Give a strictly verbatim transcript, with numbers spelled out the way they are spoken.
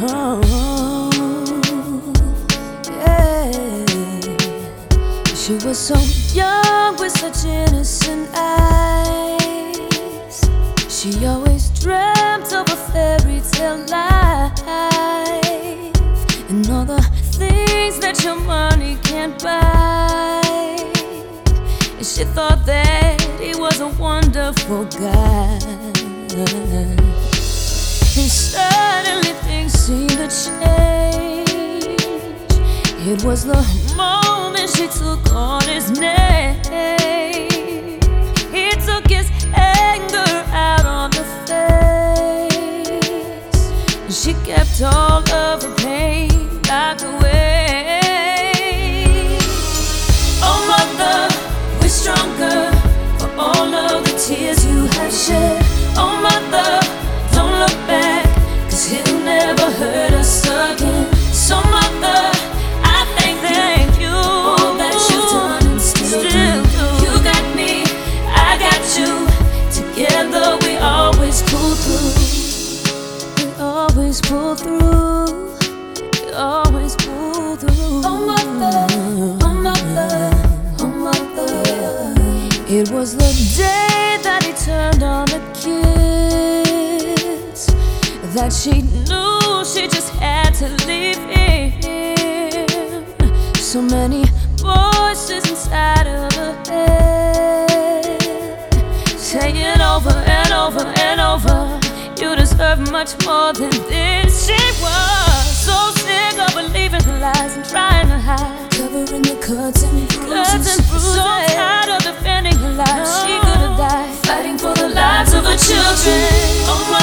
Oh, yeah. She was so young with such innocent eyes. She always dreamt of a fairy tale life and all the things that your money can't buy. And she thought that he was a wonderful guy. And suddenly things seemed to change. It was the moment she took on his name. He took his anger out on the face, and she kept all of her pain locked away. Oh mother, we're stronger for all of the tears you have shed. Oh mother, don't look back, 'cause he'll never hurt us again. So mother, I thank, thank you all that you've done and still, still do. You got me, I got you. Together we always pull through. We always pull through. We always pull through. Oh mother, oh mother, oh mother. It was the day that he turned on the kids that she knew she just had to leave him. So many voices inside of her head saying over and over and over, you deserve much more than this. She was so sick of believing her lies and trying to hide, covering the cuts and bruises, and bruises. So tired of defending her life, no. She could have died fighting for the lives of her children. Oh my